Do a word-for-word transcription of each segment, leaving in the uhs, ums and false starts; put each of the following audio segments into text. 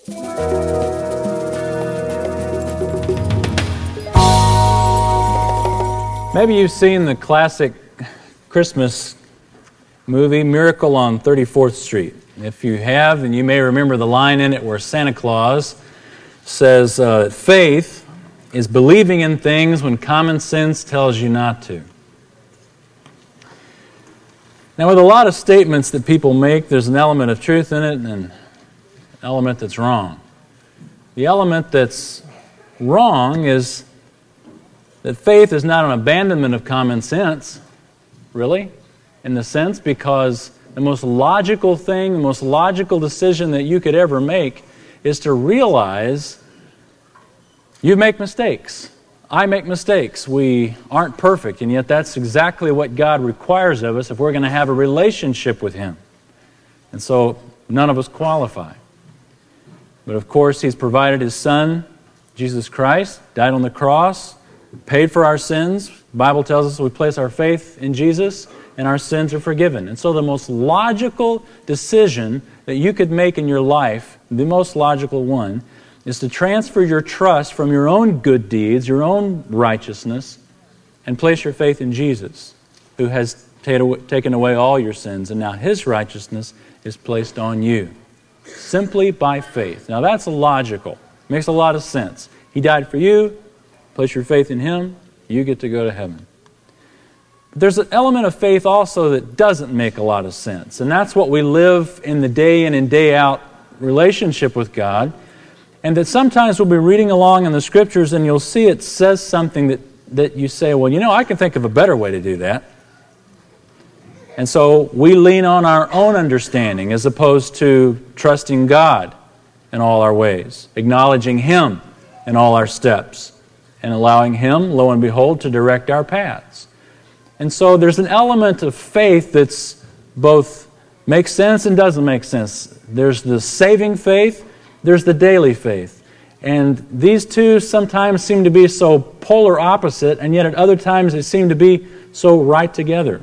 Maybe you've seen the classic Christmas movie, Miracle on thirty-fourth Street. If you have, then you may remember the line in it where Santa Claus says, uh, faith is believing in things when common sense tells you not to. Now, with a lot of statements that people make, there's an element of truth in it and an element that's wrong. The element that's wrong is that faith is not an abandonment of common sense, really, in the sense because the most logical thing, the most logical decision that you could ever make is to realize you make mistakes. I make mistakes. We aren't perfect, and yet that's exactly what God requires of us if we're going to have a relationship with Him. And so none of us qualify. But of course, He's provided His Son, Jesus Christ, died on the cross, paid for our sins. The Bible tells us we place our faith in Jesus and our sins are forgiven. And so the most logical decision that you could make in your life, the most logical one, is to transfer your trust from your own good deeds, your own righteousness, and place your faith in Jesus, who has taken away all your sins, and now His righteousness is placed on you, simply by faith. Now that's logical. Makes a lot of sense. He died for you. Place your faith in Him, you get to go to heaven. But there's an element of faith also that doesn't make a lot of sense. And that's what we live in the day in and day out relationship with God. And that sometimes we'll be reading along in the Scriptures and you'll see it says something that, that you say, well, you know, I can think of a better way to do that. And so we lean on our own understanding as opposed to trusting God in all our ways, acknowledging Him in all our steps, and allowing Him, lo and behold, to direct our paths. And so there's an element of faith that's both makes sense and doesn't make sense. There's the saving faith, there's the daily faith. And these two sometimes seem to be so polar opposite, and yet at other times they seem to be so right together.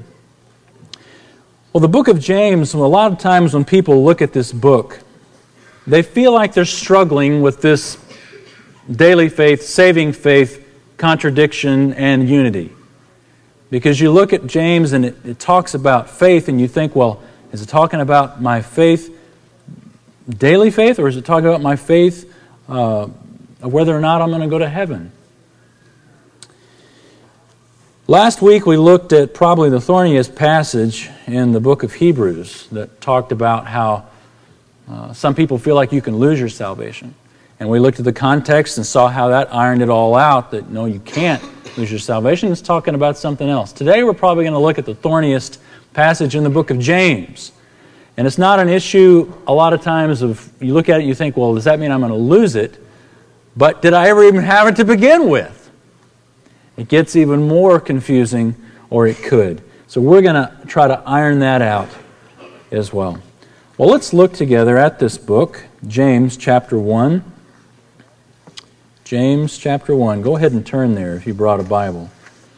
Well, the book of James, a lot of times when people look at this book, they feel like they're struggling with this daily faith, saving faith, contradiction, and unity. Because you look at James and it, it talks about faith and you think, well, is it talking about my faith, daily faith, or is it talking about my faith uh, of whether or not I'm going to go to heaven? Last week we looked at probably the thorniest passage in the book of Hebrews that talked about how uh, some people feel like you can lose your salvation. And we looked at the context and saw how that ironed it all out, that no, you can't lose your salvation. It's talking about something else. Today we're probably going to look at the thorniest passage in the book of James. And it's not an issue a lot of times of, you look at it and you think, well, does that mean I'm going to lose it? But did I ever even have it to begin with? It gets even more confusing, or it could. So we're going to try to iron that out as well. Well, let's look together at this book, James chapter one. James chapter one. Go ahead and turn there if you brought a Bible.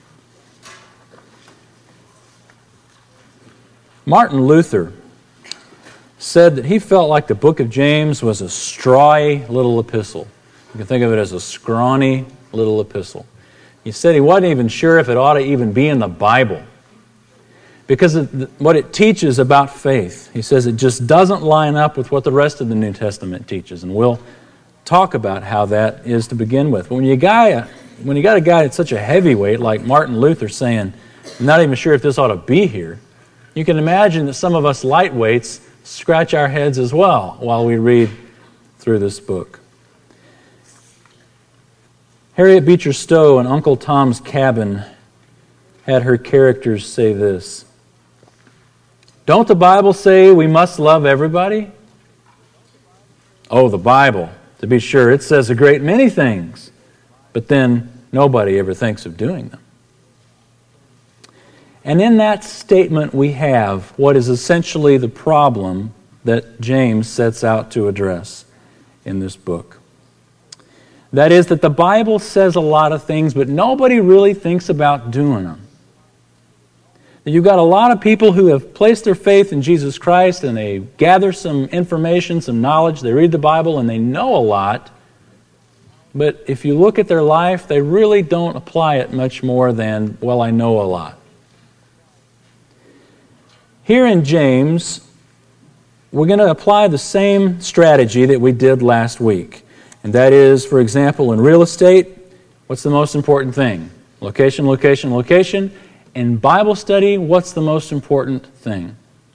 Martin Luther said that he felt like the book of James was a strawy little epistle. You can think of it as a scrawny little epistle. He said he wasn't even sure if it ought to even be in the Bible, because of what it teaches about faith. He says it just doesn't line up with what the rest of the New Testament teaches, and we'll talk about how that is to begin with. But when you got when you got a guy that's such a heavyweight like Martin Luther saying, "I'm not even sure if this ought to be here," you can imagine that some of us lightweights scratch our heads as well while we read through this book. Harriet Beecher Stowe in Uncle Tom's Cabin had her characters say this: "Don't the Bible say we must love everybody?" Oh, the Bible. To be sure, it says a great many things, but then nobody ever thinks of doing them. And in that statement we have what is essentially the problem that James sets out to address in this book. That is that the Bible says a lot of things, but nobody really thinks about doing them. that you've got a lot of people who have placed their faith in Jesus Christ and they gather some information, some knowledge, they read the Bible and they know a lot, but if you look at their life, they really don't apply it much more than, well, I know a lot. Here in James, we're going to apply the same strategy that we did last week. And that is, for example, in real estate, what's the most important thing? Location, location, location. In Bible study, what's the most important thing?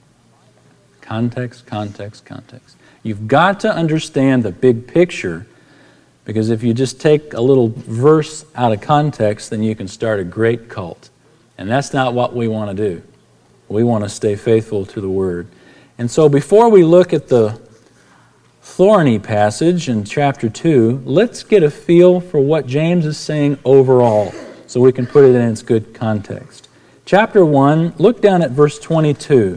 Context, context, context. You've got to understand the big picture, because if you just take a little verse out of context, then you can start a great cult. And that's not what we want to do. We want to stay faithful to the Word. And so before we look at the thorny passage in chapter two, let's get a feel for what James is saying overall, so we can put it in its good context. Chapter one, look down at verse twenty-two.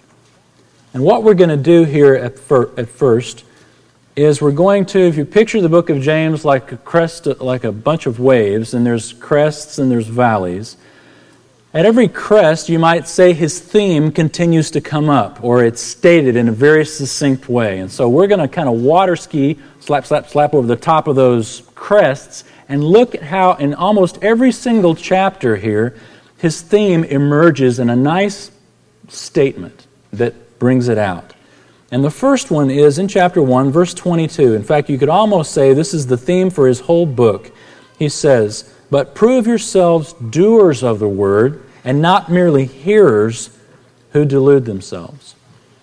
And what we're going to do here at, fir- at first is we're going to, if you picture the book of James like a crest, like a bunch of waves, and there's crests and there's valleys. At every crest, you might say his theme continues to come up, or it's stated in a very succinct way. And so we're going to kind of water ski, slap, slap, slap over the top of those crests, and look at how in almost every single chapter here, his theme emerges in a nice statement that brings it out. And the first one is in chapter one, verse twenty-two. In fact, you could almost say this is the theme for his whole book. He says, "But prove yourselves doers of the word, and not merely hearers who delude themselves."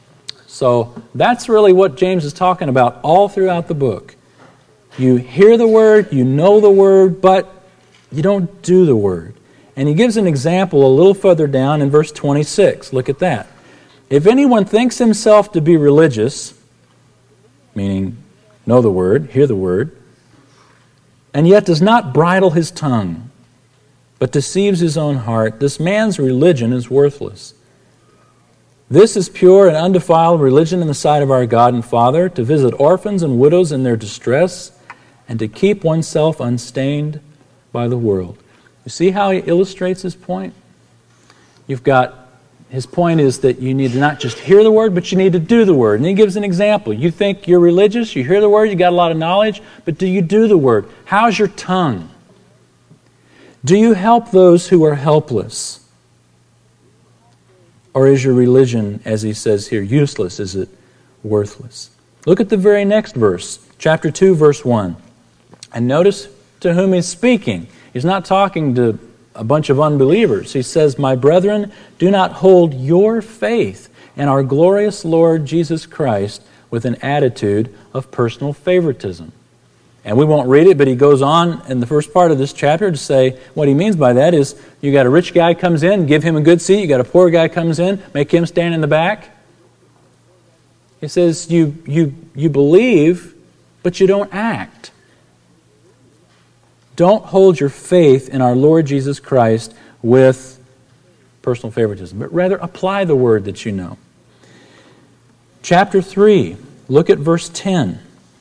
So that's really what James is talking about all throughout the book. You hear the word, you know the word, but you don't do the word. And he gives an example a little further down in verse twenty-six. Look at that. "If anyone thinks himself to be religious," meaning know the word, hear the word, "and yet does not bridle his tongue, but deceives his own heart, this man's religion is worthless. This is pure and undefiled religion in the sight of our God and Father, to visit orphans and widows in their distress, and to keep oneself unstained by the world." You see how he illustrates his point? You've got, his point is that you need to not just hear the word, but you need to do the word. And he gives an example. You think you're religious, you hear the word, you got a lot of knowledge, but do you do the word? How's your tongue? Do you help those who are helpless? Or is your religion, as he says here, useless? Is it worthless? Look at the very next verse, chapter two, verse one. And notice to whom he's speaking. He's not talking to a bunch of unbelievers. He says, "My brethren, do not hold your faith in our glorious Lord Jesus Christ with an attitude of personal favoritism." And we won't read it, but he goes on in the first part of this chapter to say what he means by that is you got a rich guy comes in, give him a good seat. You got a poor guy comes in, make him stand in the back. He says you you you believe, but you don't act. Don't hold your faith in our Lord Jesus Christ with personal favoritism, but rather apply the word that you know. Chapter three, look at verse ten.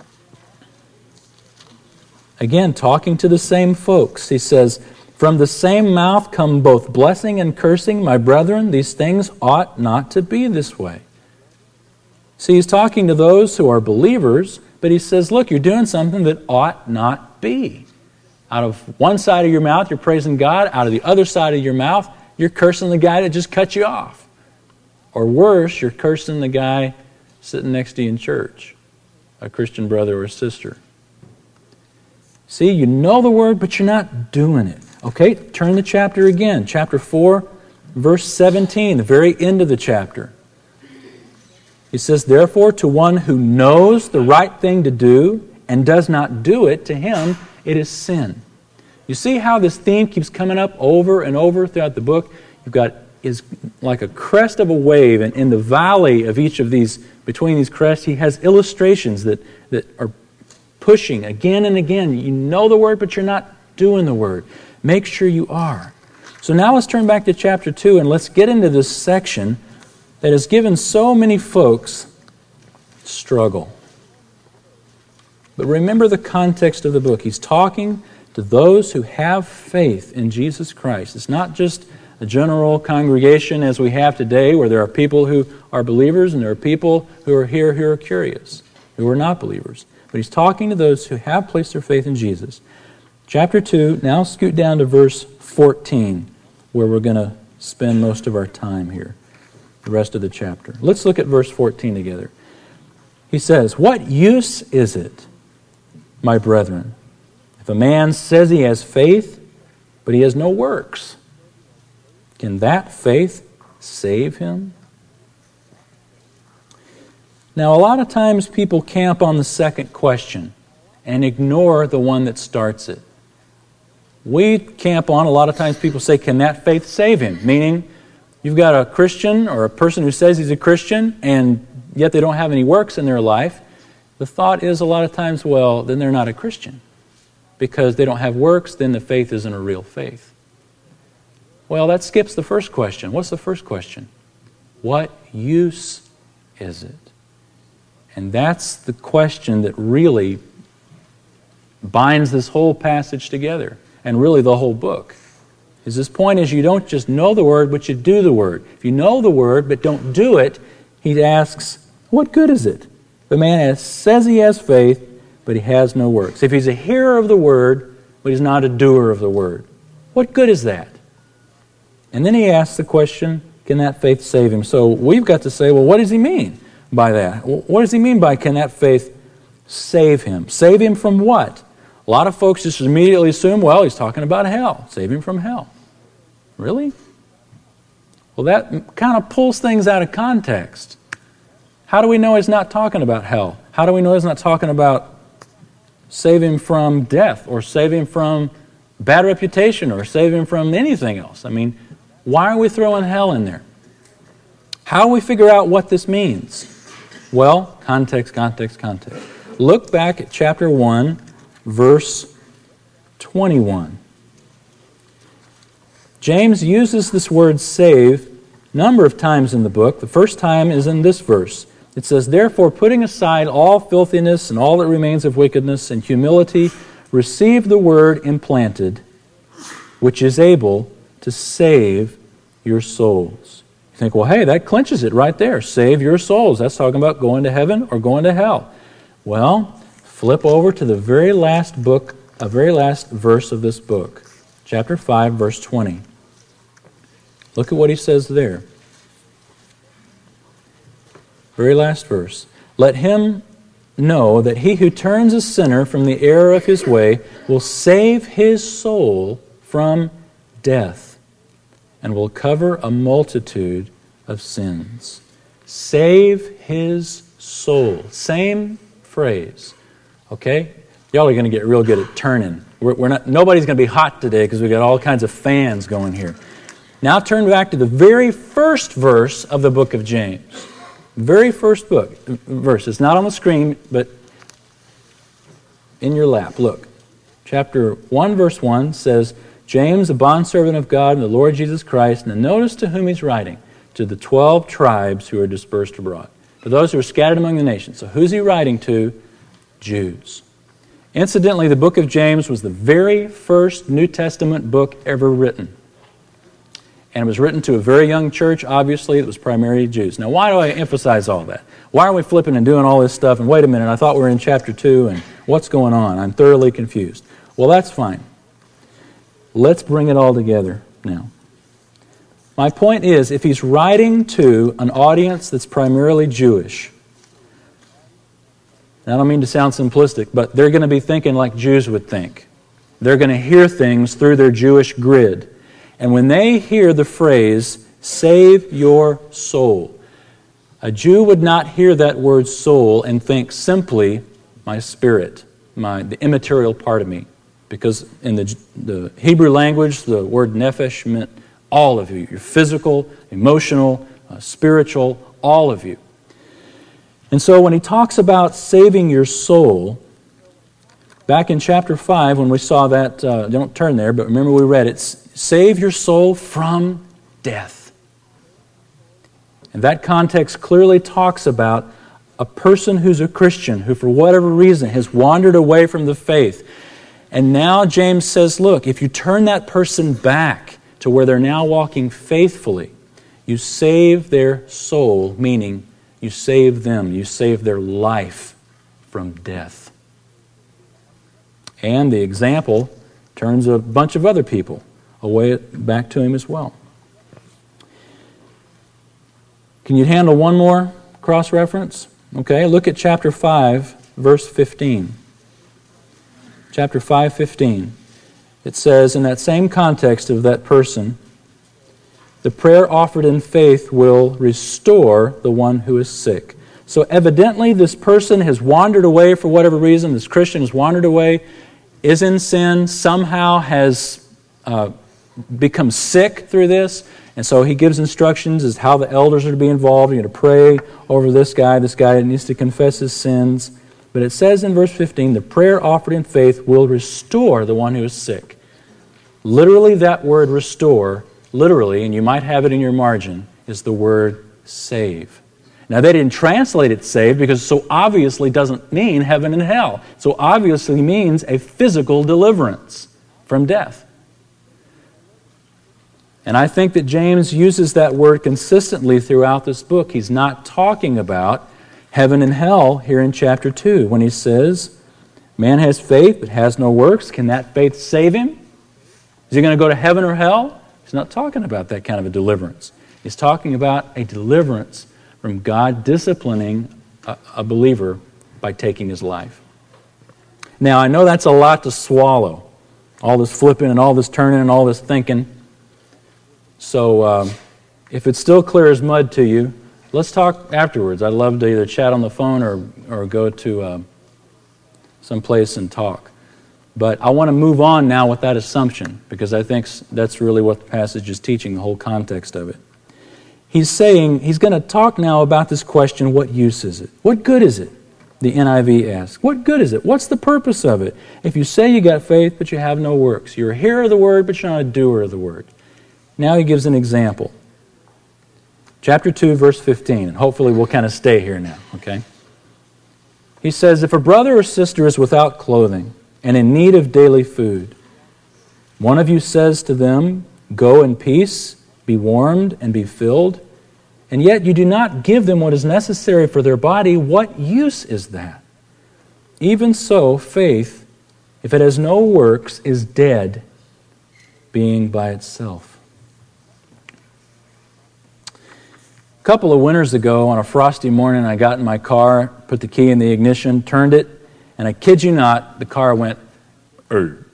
Again, talking to the same folks, he says, "From the same mouth come both blessing and cursing. My brethren, these things ought not to be this way." See, he's talking to those who are believers, but he says, look, you're doing something that ought not be. Out of one side of your mouth, you're praising God. Out of the other side of your mouth, you're cursing the guy that just cut you off. Or worse, you're cursing the guy sitting next to you in church, a Christian brother or sister. See, you know the word, but you're not doing it. Okay, turn the chapter again. Chapter four, verse seventeen, the very end of the chapter. He says, "Therefore, to one who knows the right thing to do and does not do it, to him it is sin." You see how this theme keeps coming up over and over throughout the book? You've got is like a crest of a wave, and in the valley of each of these, between these crests, he has illustrations that, that are pushing again and again. You know the word, but you're not doing the word. Make sure you are. So now let's turn back to chapter two, and let's get into this section that has given so many folks struggle. But remember the context of the book. He's talking to those who have faith in Jesus Christ. It's not just a general congregation as we have today, where there are people who are believers and there are people who are here who are curious, who are not believers. But he's talking to those who have placed their faith in Jesus. Chapter two, now scoot down to verse fourteen, where we're going to spend most of our time here, the rest of the chapter. Let's look at verse fourteen together. He says, "What use is it, my brethren, if a man says he has faith, but he has no works? Can that faith save him?" Now, a lot of times people camp on the second question and ignore the one that starts it. We camp on, a lot of times people say, can that faith save him? Meaning, you've got a Christian or a person who says he's a Christian and yet they don't have any works in their life. The thought is a lot of times, well, then they're not a Christian. Because they don't have works, then the faith isn't a real faith. Well, that skips the first question. What's the first question? What use is it? And that's the question that really binds this whole passage together, and really the whole book. Is this point is you don't just know the Word, but you do the Word. If you know the Word, but don't do it, he asks, what good is it? The man has, says he has faith, but he has no works. If he's a hearer of the Word, but he's not a doer of the Word, what good is that? And then he asks the question, can that faith save him? So we've got to say, well, what does he mean by that? What does he mean by can that faith save him? Save him from what? A lot of folks just immediately assume, well, he's talking about hell. Save him from hell. Really? Well, that kind of pulls things out of context. How do we know he's not talking about hell? How do we know he's not talking about save him from death or save him from bad reputation or save him from anything else? I mean, why are we throwing hell in there? How do we figure out what this means? Well, context, context, context. Look back at chapter one, verse twenty-one. James uses this word save a number of times in the book. The first time is in this verse. It says, "Therefore, putting aside all filthiness and all that remains of wickedness and humility, receive the word implanted, which is able to save your souls." You think, well, hey, that clinches it right there. Save your souls. That's talking about going to heaven or going to hell. Well, flip over to the very last book, a very last verse of this book. Chapter five, verse twenty. Look at what he says there. Very last verse. "Let him know that he who turns a sinner from the error of his way will save his soul from death and will cover a multitude of sins." Save his soul. Same phrase. Okay? Y'all are going to get real good at turning. We're, we're not. Nobody's going to be hot today because we've got all kinds of fans going here. Now turn back to the very first verse of the book of James. Very first book, verse. It's not on the screen, but in your lap. Look. Chapter one, verse one says, "James, a bondservant of God and the Lord Jesus Christ," and notice to whom he's writing. To the twelve tribes who are dispersed abroad. To those who are scattered among the nations. So who's he writing to? Jews. Incidentally, the book of James was the very first New Testament book ever written. And it was written to a very young church, obviously. It was primarily Jews. Now, why do I emphasize all that? Why are we flipping and doing all this stuff? And wait a minute, I thought we were in chapter two, and what's going on? I'm thoroughly confused. Well, that's fine. Let's bring it all together now. My point is, if he's writing to an audience that's primarily Jewish, and I don't mean to sound simplistic, but they're going to be thinking like Jews would think. They're going to hear things through their Jewish grid. And when they hear the phrase, "save your soul," a Jew would not hear that word soul and think simply, my spirit, my the immaterial part of me. Because in the, the Hebrew language, the word nephesh meant all of you. Your physical, emotional, uh, spiritual, all of you. And so when he talks about saving your soul, back in chapter five, when we saw that, uh, don't turn there, but remember we read it, save your soul from death. And that context clearly talks about a person who's a Christian, who for whatever reason has wandered away from the faith. And now James says, look, if you turn that person back to where they're now walking faithfully. You save their soul, meaning you save them, you save their life from death. And the example turns a bunch of other people away back to Him as well. Can you handle one more cross-reference? Okay, look at chapter five, verse fifteen. Chapter five, fifteen. It says, in that same context of that person, the prayer offered in faith will restore the one who is sick. So evidently this person has wandered away for whatever reason. This Christian has wandered away, is in sin, somehow has uh, become sick through this. And so he gives instructions as how the elders are to be involved. You're going to pray over this guy. This guy needs to confess his sins. But it says in verse fifteen, the prayer offered in faith will restore the one who is sick. Literally, that word restore, literally, and you might have it in your margin, is the word save. Now, they didn't translate it save because it so obviously doesn't mean heaven and hell. It so obviously means a physical deliverance from death. And I think that James uses that word consistently throughout this book. He's not talking about heaven and hell here in chapter two when he says, man has faith but has no works. Can that faith save him? Is he going to go to heaven or hell? He's not talking about that kind of a deliverance. He's talking about a deliverance from God disciplining a, a believer by taking his life. Now, I know that's a lot to swallow. All this flipping and all this turning and all this thinking. So um, if it's still clear as mud to you, let's talk afterwards. I'd love to either chat on the phone or, or go to uh, someplace and talk. But I want to move on now with that assumption because I think that's really what the passage is teaching, the whole context of it. He's saying, he's going to talk now about this question, what use is it? What good is it? The N I V asks. What good is it? What's the purpose of it? If you say you got faith but you have no works, you're a hearer of the word but you're not a doer of the word. Now he gives an example. Chapter two, verse fifteen, and hopefully we'll kind of stay here now, okay? He says, if a brother or sister is without clothing and in need of daily food, one of you says to them, go in peace, be warmed and be filled, and yet you do not give them what is necessary for their body, what use is that? Even so, faith, if it has no works, is dead, being by itself. A couple of winters ago, on a frosty morning, I got in my car, put the key in the ignition, turned it, and I kid you not, the car went, er.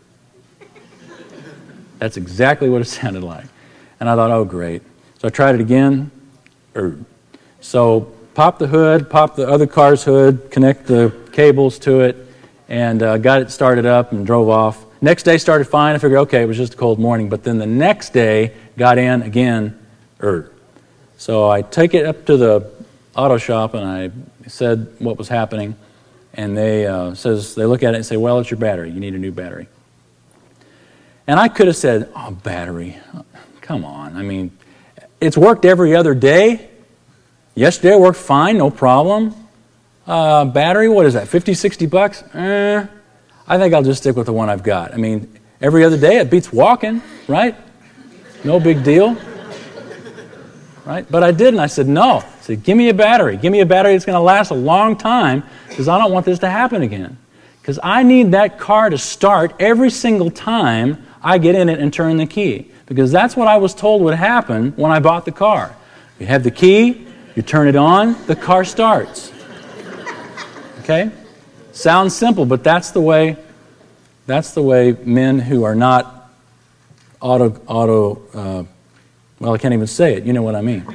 That's exactly what it sounded like. And I thought, oh, great. So I tried it again, er. So pop the hood, pop the other car's hood, connect the cables to it, and uh, got it started up and drove off. Next day started fine. I figured, okay, it was just a cold morning. But then the next day, got in again, er. So I take it up to the auto shop and I said what was happening, and they uh, says they look at it and say, well, it's your battery. You need a new battery. And I could have said, oh, battery, come on. I mean, it's worked every other day. Yesterday it worked fine, no problem. Uh, battery, what is that, fifty, sixty bucks? Eh, I think I'll just stick with the one I've got. I mean, every other day it beats walking, right? No big deal. Right? But I didn't. I said, no. I said, give me a battery. Give me a battery that's going to last a long time because I don't want this to happen again. Because I need that car to start every single time I get in it and turn the key. Because that's what I was told would happen when I bought the car. You have the key, you turn it on, the car starts. Okay? Sounds simple, but that's the way that's the way men who are not auto auto uh, Well, I can't even say it. You know what I mean.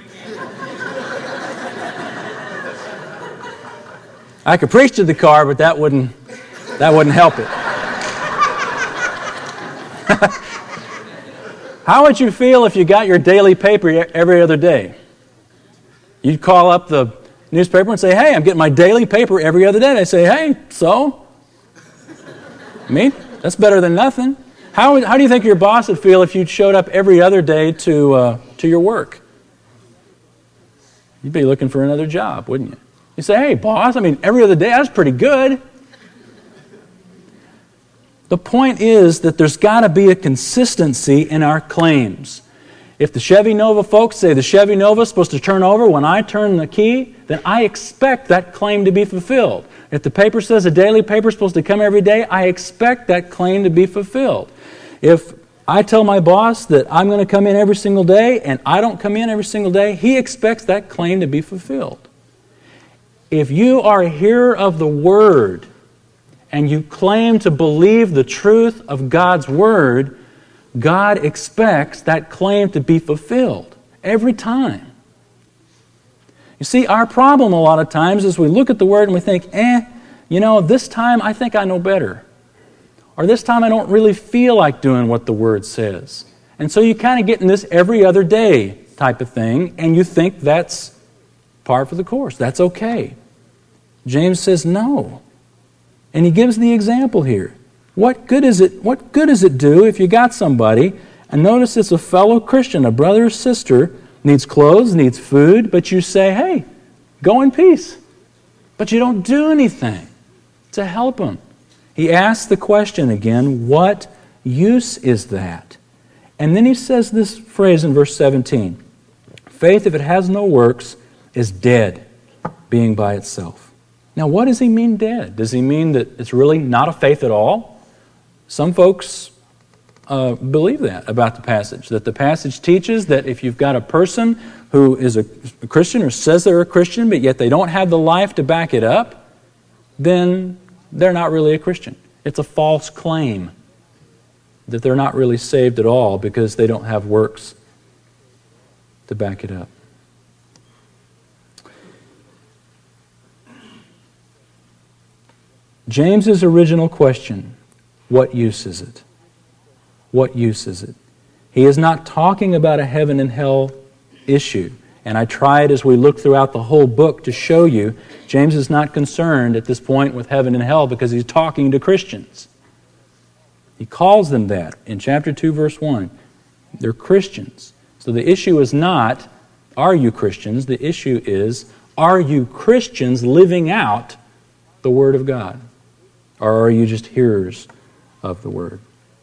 I could preach to the car, but that wouldn't that wouldn't help it. How would you feel if you got your daily paper every other day? You'd call up the newspaper and say, hey, I'm getting my daily paper every other day. They say, hey, so? I mean, that's better than nothing. How, how do you think your boss would feel if you showed up every other day to uh, to your work? You'd be looking for another job, wouldn't you? You say, hey, boss, I mean, every other day, that's pretty good. The point is that there's got to be a consistency in our claims. If the Chevy Nova folks say the Chevy Nova is supposed to turn over when I turn the key, then I expect that claim to be fulfilled. If the paper says a daily paper is supposed to come every day, I expect that claim to be fulfilled. If I tell my boss that I'm going to come in every single day and I don't come in every single day, he expects that claim to be fulfilled. If you are a hearer of the Word and you claim to believe the truth of God's Word, God expects that claim to be fulfilled every time. You see, our problem a lot of times is we look at the Word and we think, eh, you know, this time I think I know better. Or this time I don't really feel like doing what the Word says. And so you kind of get in this every other day type of thing, and you think that's par for the course. That's okay. James says no. And he gives the example here. What good is it, what good does it do if you got somebody, and notice it's a fellow Christian, a brother or sister, needs clothes, needs food, but you say, hey, go in peace. But you don't do anything to help them. He asks the question again, what use is that? And then he says this phrase in verse seventeen, faith, if it has no works, is dead, being by itself. Now, what does he mean dead? Does he mean that it's really not a faith at all? Some folks uh, believe that about the passage, that the passage teaches that if you've got a person who is a Christian or says they're a Christian, but yet they don't have the life to back it up, then they're not really a Christian. It's a false claim that they're not really saved at all because they don't have works to back it up. James's original question, what use is it? What use is it? He is not talking about a heaven and hell issue. And I tried as we look throughout the whole book to show you, James is not concerned at this point with heaven and hell because he's talking to Christians. He calls them that in chapter two, verse one. They're Christians. So the issue is not, are you Christians? The issue is, are you Christians living out the Word of God? Or are you just hearers of the Word?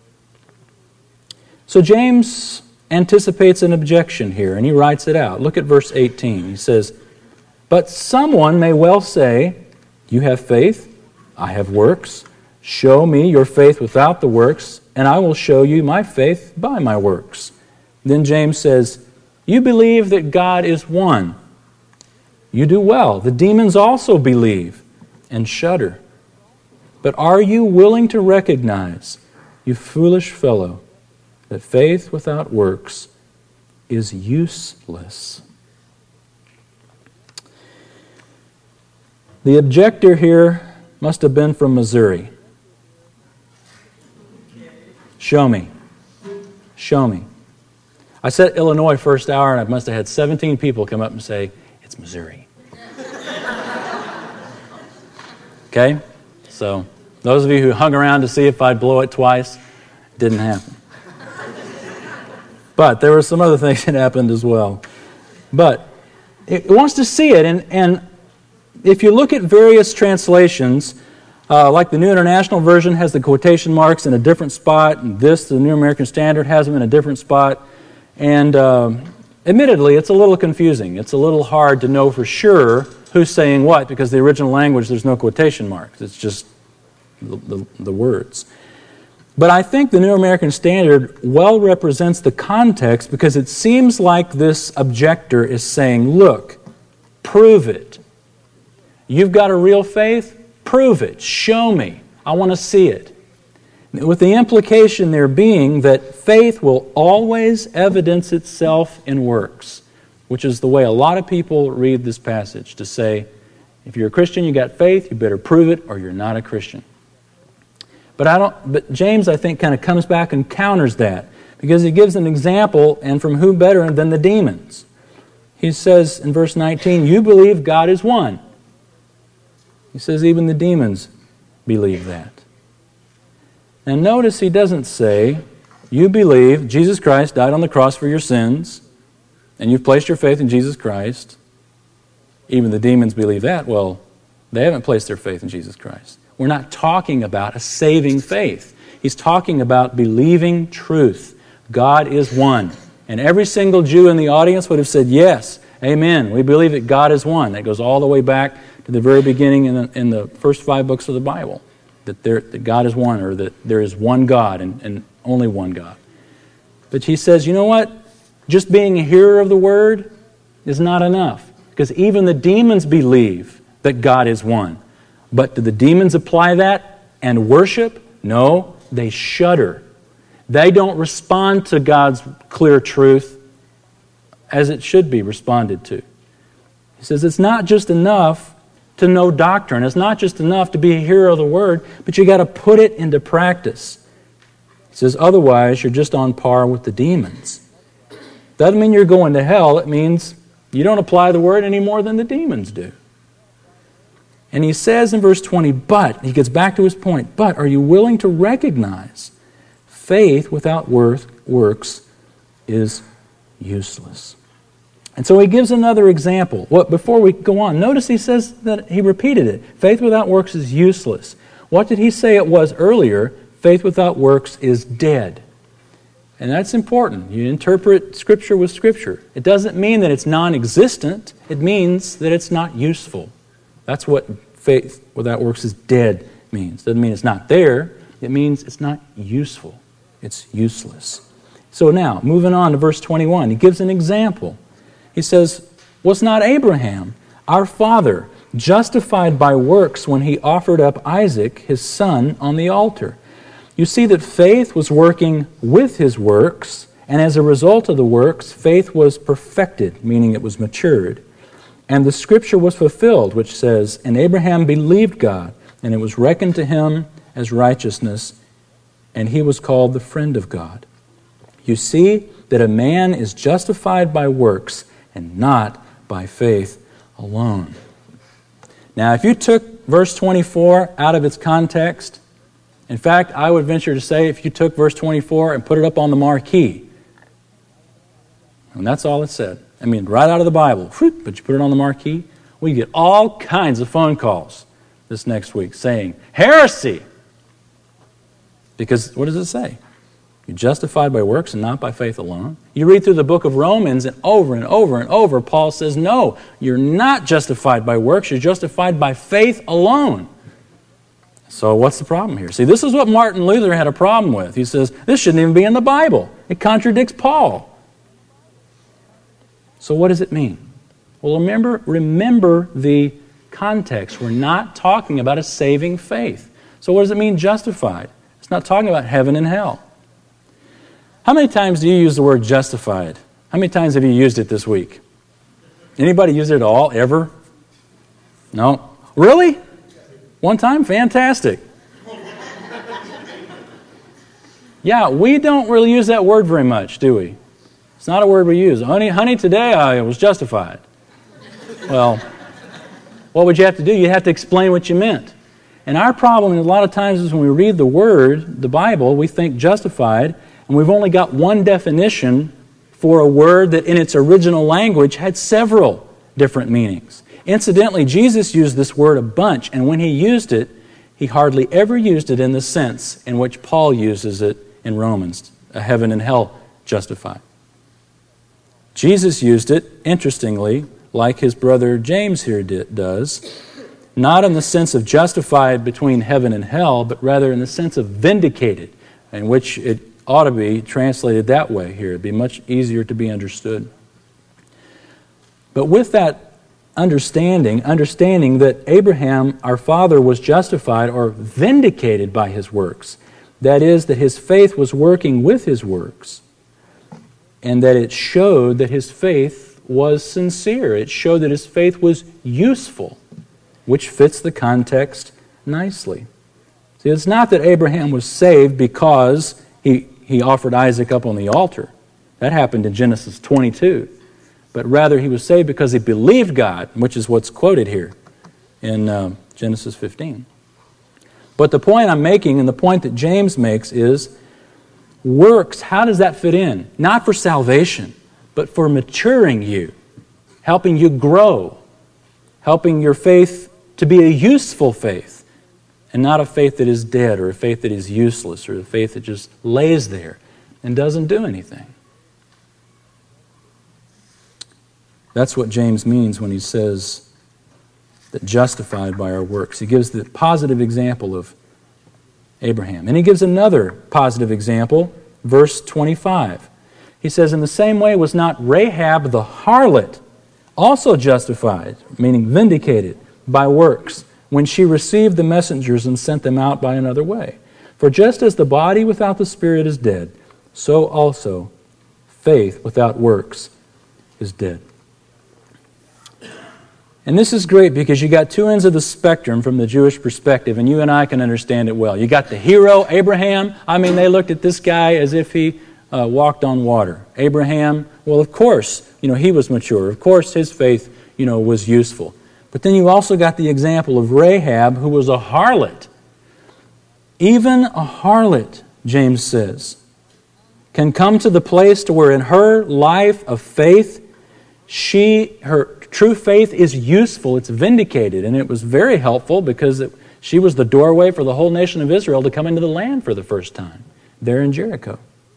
So James anticipates an objection here, and he writes it out. Look at verse eighteen. He says, but someone may well say, you have faith, I have works. Show me your faith without the works, and I will show you my faith by my works. Then James says, you believe that God is one. You do well. The demons also believe and shudder. But are you willing to recognize, you foolish fellow, that faith without works is useless? The objector here must have been from Missouri. Show me. Show me. I said Illinois first hour, and I must have had seventeen people come up and say, it's Missouri. Okay? So, those of you who hung around to see if I'd blow it twice, didn't happen. But there were some other things that happened as well. But it wants to see it, and, and if you look at various translations, uh, like the New International Version has the quotation marks in a different spot, and this, the New American Standard, has them in a different spot. And uh, admittedly, it's a little confusing. It's a little hard to know for sure who's saying what, because the original language, there's no quotation marks. It's just the, the, the words. But I think the New American Standard well represents the context because it seems like this objector is saying, look, prove it. You've got a real faith? Prove it. Show me. I want to see it. With the implication there being that faith will always evidence itself in works, which is the way a lot of people read this passage, to say, if you're a Christian, you got faith, you better prove it, or you're not a Christian. But I don't. But James, I think, kind of comes back and counters that, because he gives an example, and from who better than the demons? He says in verse nineteen, you believe God is one. He says even the demons believe that. And notice he doesn't say, you believe Jesus Christ died on the cross for your sins, and you've placed your faith in Jesus Christ. Even the demons believe that. Well, they haven't placed their faith in Jesus Christ. We're not talking about a saving faith. He's talking about believing truth. God is one. And every single Jew in the audience would have said, yes, amen. We believe that God is one. That goes all the way back to the very beginning in the, in the first five books of the Bible. That, there, that God is one, or that there is one God and, and only one God. But he says, you know what? Just being a hearer of the word is not enough. Because even the demons believe that God is one. But do the demons apply that and worship? No, they shudder. They don't respond to God's clear truth as it should be responded to. He says it's not just enough to know doctrine. It's not just enough to be a hearer of the word, but you got to put it into practice. He says otherwise you're just on par with the demons. Doesn't mean you're going to hell. It means you don't apply the word any more than the demons do. And he says in verse twenty, but, he gets back to his point, but are you willing to recognize faith without works is useless? And so he gives another example. What, before we go on, notice he says that he repeated it. Faith without works is useless. What did he say it was earlier? Faith without works is dead. And that's important. You interpret Scripture with Scripture. It doesn't mean that it's non-existent. It means that it's not useful. That's what faith without works is dead means. Doesn't mean it's not there. It means it's not useful. It's useless. So now, moving on to verse twenty-one, he gives an example. He says, was not Abraham, our father, justified by works when he offered up Isaac, his son, on the altar? You see that faith was working with his works, and as a result of the works, faith was perfected, meaning it was matured. And the Scripture was fulfilled, which says, and Abraham believed God, and it was reckoned to him as righteousness, and he was called the friend of God. You see that a man is justified by works and not by faith alone. Now, if you took verse twenty-four out of its context, in fact, I would venture to say if you took verse twenty-four and put it up on the marquee, and that's all it said. I mean, right out of the Bible, but you put it on the marquee, we get all kinds of phone calls this next week saying, heresy! Because what does it say? You're justified by works and not by faith alone. You read through the book of Romans, and over and over and over, Paul says, no, you're not justified by works, you're justified by faith alone. So what's the problem here? See, this is what Martin Luther had a problem with. He says, this shouldn't even be in the Bible. It contradicts Paul. So what does it mean? Well, remember, remember the context. We're not talking about a saving faith. So what does it mean, justified? It's not talking about heaven and hell. How many times do you use the word justified? How many times have you used it this week? Anybody use it at all, ever? No? Really? One time? Fantastic. Yeah, we don't really use that word very much, do we? It's not a word we use. Honey, honey, today I was justified. Well, what would you have to do? You'd have to explain what you meant. And our problem a lot of times is when we read the Word, the Bible, we think justified, and we've only got one definition for a word that in its original language had several different meanings. Incidentally, Jesus used this word a bunch, and when he used it, he hardly ever used it in the sense in which Paul uses it in Romans, a heaven and hell justified. Jesus used it, interestingly, like his brother James here did, does, not in the sense of justified between heaven and hell, but rather in the sense of vindicated, in which it ought to be translated that way here. It'd be much easier to be understood. But with that understanding, understanding that Abraham, our father, was justified or vindicated by his works, that is, that his faith was working with his works, and that it showed that his faith was sincere. It showed that his faith was useful, which fits the context nicely. See, it's not that Abraham was saved because he, he offered Isaac up on the altar. That happened in Genesis twenty-two. But rather he was saved because he believed God, which is what's quoted here in uh, Genesis fifteen. But the point I'm making, and the point that James makes, is works, how does that fit in? Not for salvation, but for maturing you, helping you grow, helping your faith to be a useful faith. and not a faith that is dead or a faith that is useless or a faith that just lays there and doesn't do anything. That's what James means when he says that justified by our works. He gives the positive example of Abraham. And he gives another positive example, verse twenty-five. He says, in the same way was not Rahab the harlot also justified, meaning vindicated, by works, when she received the messengers and sent them out by another way? For just as the body without the spirit is dead, so also faith without works is dead. And this is great because you got two ends of the spectrum from the Jewish perspective, and you and I can understand it well. You got the hero, Abraham. I mean, they looked at this guy as if he uh, walked on water. Abraham, well, of course, you know, he was mature. Of course, his faith, you know, was useful. But then you also got the example of Rahab, who was a harlot. Even a harlot, James says, can come to the place to where in her life of faith, she, her true faith is useful, it's vindicated, and it was very helpful because it, she was the doorway for the whole nation of Israel to come into the land for the first time, there in Jericho.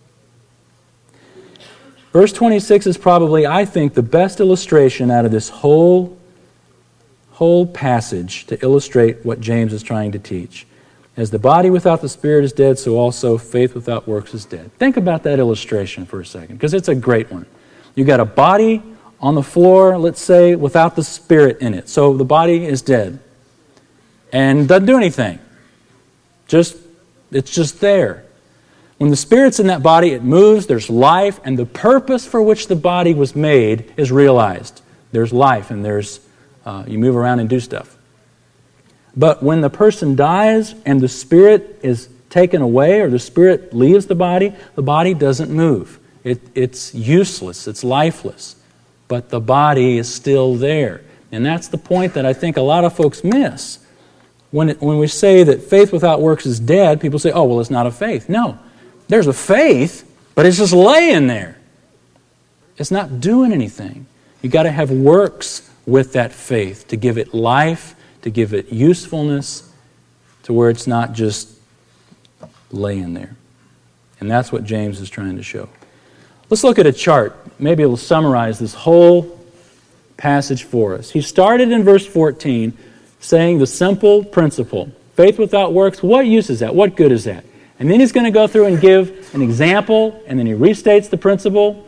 Verse twenty-six is probably, I think, the best illustration out of this whole, whole passage to illustrate what James is trying to teach. As the body without the spirit is dead, so also faith without works is dead. Think about that illustration for a second, because it's a great one. You got a body on the floor, let's say, without the spirit in it. So the body is dead and doesn't do anything. Just, it's just there. When the spirit's in that body, it moves, there's life, and the purpose for which the body was made is realized. There's life, and there's uh, you move around and do stuff. But when the person dies and the spirit is taken away, or the spirit leaves the body, the body doesn't move. It, it's useless, it's lifeless. But the body is still there. And that's the point that I think a lot of folks miss. When, it, when we say that faith without works is dead, people say, oh, well, it's not a faith. No, there's a faith, but it's just laying there. It's not doing anything. You've got to have works with that faith to give it life, to give it usefulness, to where it's not just laying there. And that's what James is trying to show. Let's look at a chart. Maybe it'll summarize this whole passage for us. He started in verse fourteen saying the simple principle. Faith without works, what use is that? What good is that? And then he's going to go through and give an example, and then he restates the principle,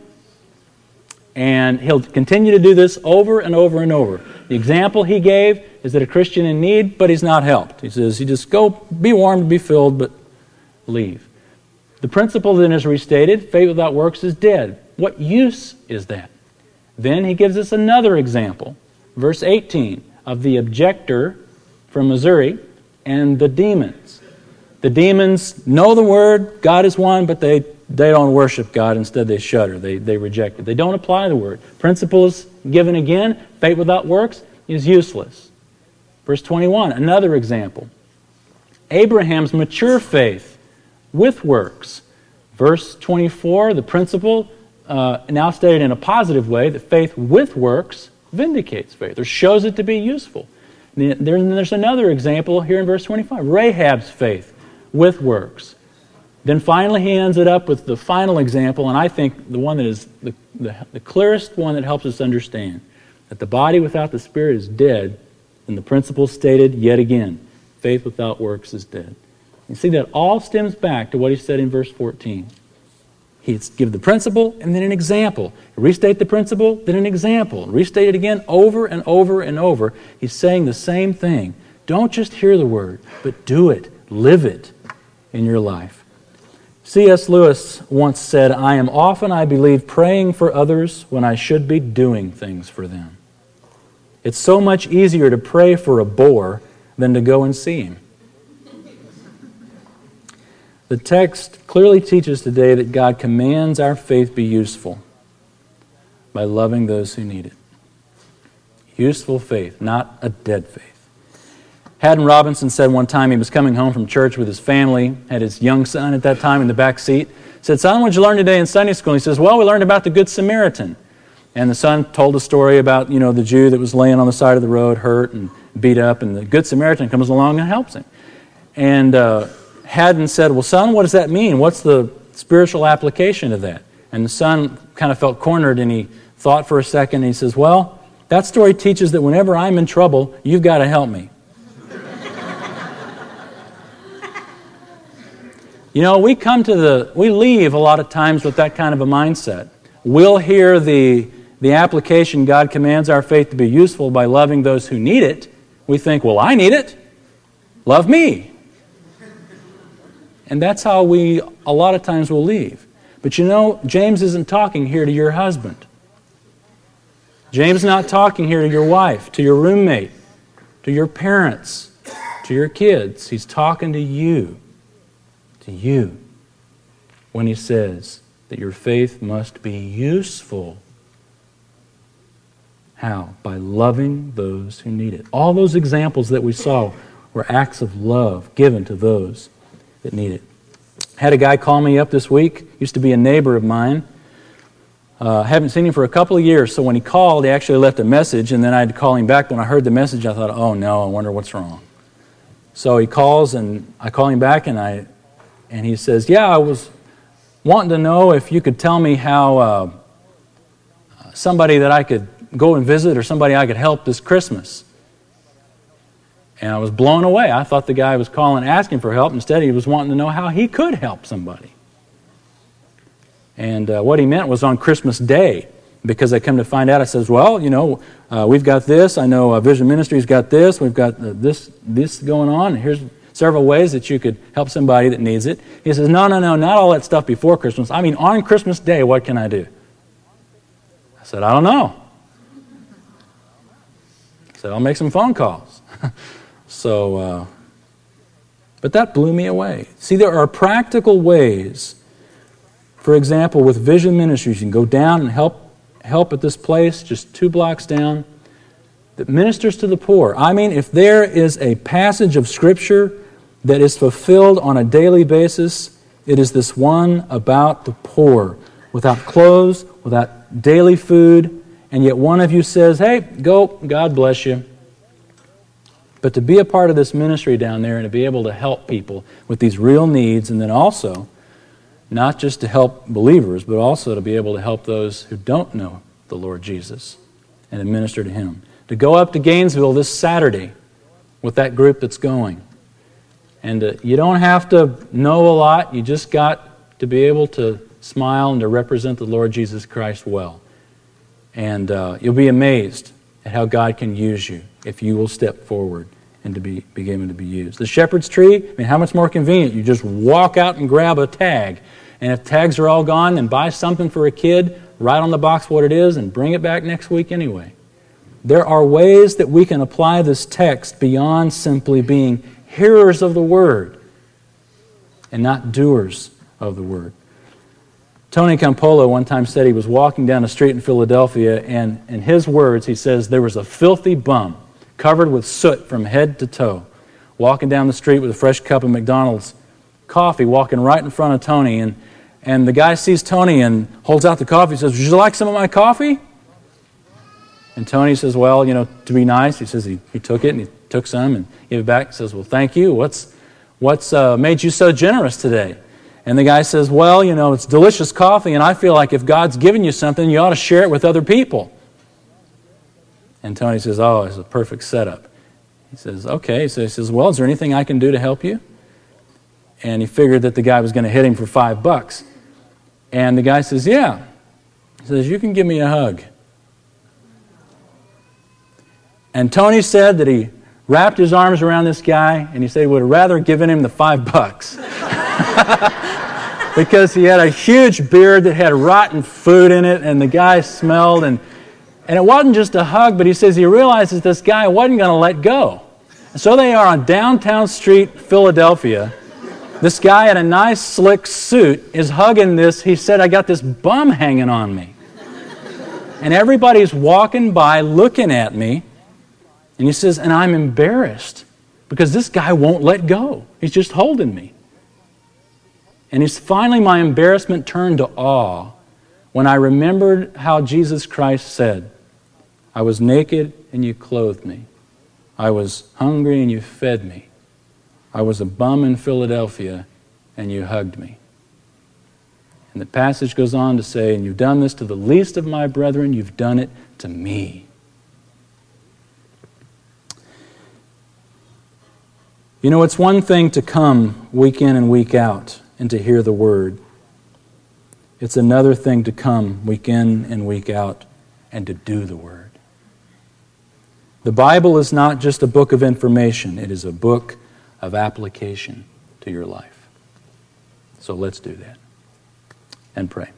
and he'll continue to do this over and over and over. The example he gave is that a Christian in need, but he's not helped. He says, you just go, be warmed, be filled, but leave. The principle then is restated. Faith without works is dead. What use is that? Then he gives us another example. Verse eighteen of the objector from Missouri and the demons. The demons know the word, God is one, but they, they don't worship God. Instead, they shudder. They, they reject it. They don't apply the word. Principle is given again. Faith without works is useless. Verse twenty-one, another example. Abraham's mature faith with works. Verse twenty-four, the principle, uh, now stated in a positive way, that faith with works vindicates faith, or shows it to be useful. Then there's another example here in verse twenty-five, Rahab's faith with works. Then finally he ends it up with the final example, and I think the one that is the, the, the clearest one that helps us understand, that the body without the spirit is dead, and the principle stated yet again, faith without works is dead. You see, that all stems back to what he said in verse fourteen. He'd give the principle and then an example. Restate the principle, then an example. Restate it again over and over and over. He's saying the same thing. Don't just hear the word, but do it. Live it in your life. C S Lewis once said, I am often, I believe, praying for others when I should be doing things for them. It's so much easier to pray for a bore than to go and see him. The text clearly teaches today that God commands our faith be useful by loving those who need it. Useful faith, not a dead faith. Haddon Robinson said one time he was coming home from church with his family, had his young son at that time in the back seat. Said, son, what did you learn today in Sunday school? He says, well, we learned about the Good Samaritan. And the son told a story about, you know, the Jew that was laying on the side of the road, hurt and beat up, and the Good Samaritan comes along and helps him. and uh, hadn't said, well, son, what does that mean? What's the spiritual application of that? And the son kind of felt cornered, and he thought for a second, and he says, well, that story teaches that whenever I'm in trouble, you've got to help me. You know, we come to the, we leave a lot of times with that kind of a mindset. We'll hear the, the application God commands our faith to be useful by loving those who need it. We think, well, I need it. Love me. And that's how we, a lot of times, will leave. But you know, James isn't talking here to your husband. James is not talking here to your wife, to your roommate, to your parents, to your kids. He's talking to you. To you. When he says that your faith must be useful. How? By loving those who need it. All those examples that we saw were acts of love given to those that need it. I had a guy call me up this week. Used to be a neighbor of mine. Uh, haven't seen him for a couple of years, so when he called, he actually left a message, and then I had to call him back. When I heard the message, I thought, oh no, I wonder what's wrong. So he calls, and I call him back, and I, and he says, yeah, I was wanting to know if you could tell me how uh, somebody that I could go and visit or somebody I could help this Christmas. And I was blown away. I thought the guy was calling asking for help. Instead, he was wanting to know how he could help somebody. And uh, what he meant was on Christmas Day, because I come to find out, I says, well, you know, uh, we've got this. I know uh, Vision Ministries got this. We've got uh, this this going on. And here's several ways that you could help somebody that needs it. He says, no, no, no, not all that stuff before Christmas. I mean, on Christmas Day, what can I do? I said, I don't know. I said, I'll make some phone calls. so, uh, but that blew me away. See, there are practical ways. For example, with Vision Ministries, you can go down and help help at this place, just two blocks down, that ministers to the poor. I mean, if there is a passage of Scripture that is fulfilled on a daily basis, it is this one about the poor, without clothes, without daily food, and yet one of you says, hey, go, God bless you. But to be a part of this ministry down there and to be able to help people with these real needs, and then also not just to help believers, but also to be able to help those who don't know the Lord Jesus and to minister to Him. To go up to Gainesville this Saturday with that group that's going. And uh, you don't have to know a lot. You just got to be able to smile and to represent the Lord Jesus Christ well. And uh, you'll be amazed at how God can use you if you will step forward and to be, be given to be used. The shepherd's tree, I mean, how much more convenient? You just walk out and grab a tag. And if tags are all gone, then buy something for a kid, write on the box what it is, and bring it back next week anyway. There are ways that we can apply this text beyond simply being hearers of the Word and not doers of the Word. Tony Campolo one time said he was walking down a street in Philadelphia, and in his words, he says, there was a filthy bum covered with soot from head to toe, walking down the street with a fresh cup of McDonald's coffee, walking right in front of Tony. And, and the guy sees Tony and holds out the coffee and says, would you like some of my coffee? And Tony says, well, you know, to be nice, he says he, he took it and he took some and gave it back. He says, well, thank you. What's, what's uh, made you so generous today? And the guy says, well, you know, it's delicious coffee, and I feel like if God's given you something, you ought to share it with other people. And Tony says, oh, it's a perfect setup. He says, okay. So he says, well, is there anything I can do to help you? And he figured that the guy was going to hit him for five bucks. And the guy says, yeah. He says, you can give me a hug. And Tony said that he wrapped his arms around this guy, and he said he would have rather given him the five bucks. Because he had a huge beard that had rotten food in it, and the guy smelled, and and it wasn't just a hug, but he says he realizes this guy wasn't going to let go. And so they are on downtown street, Philadelphia. This guy in a nice, slick suit is hugging this. He said, I got this bum hanging on me. And everybody's walking by looking at me, and he says, and I'm embarrassed because this guy won't let go. He's just holding me. And it's finally my embarrassment turned to awe when I remembered how Jesus Christ said, I was naked and you clothed me. I was hungry and you fed me. I was a bum in Philadelphia, and you hugged me. And the passage goes on to say, and you've done this to the least of my brethren, you've done it to me. You know, it's one thing to come week in and week out and to hear the Word. It's another thing to come week in and week out and to do the Word. The Bible is not just a book of information. It is a book of application to your life. So let's do that and pray.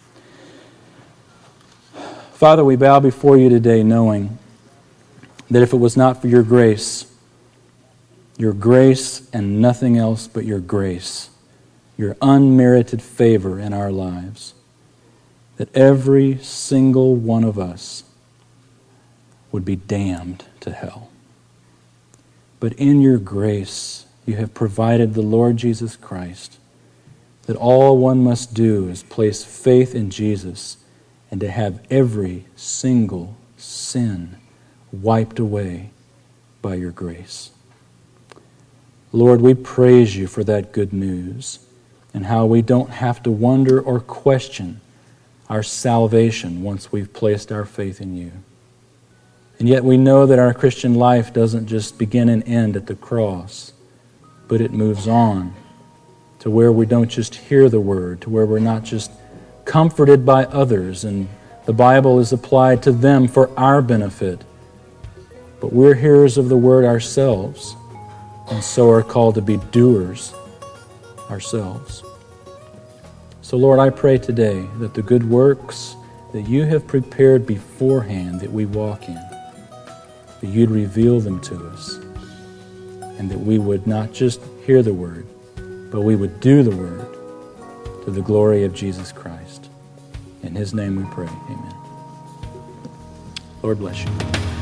Father, we bow before you today knowing that if it was not for your grace, your grace and nothing else but your grace, your unmerited favor in our lives, that every single one of us would be damned to hell. But in your grace, you have provided the Lord Jesus Christ, that all one must do is place faith in Jesus and to have every single sin wiped away by your grace. Lord, we praise you for that good news and how we don't have to wonder or question our salvation once we've placed our faith in you. And yet we know that our Christian life doesn't just begin and end at the cross, but it moves on to where we don't just hear the Word, to where we're not just comforted by others and the Bible is applied to them for our benefit, but we're hearers of the Word ourselves, and so are called to be doers ourselves. So Lord, I pray today that the good works that you have prepared beforehand that we walk in, that you'd reveal them to us, and that we would not just hear the Word, but we would do the Word to the glory of Jesus Christ. In His name we pray. Amen. Lord bless you.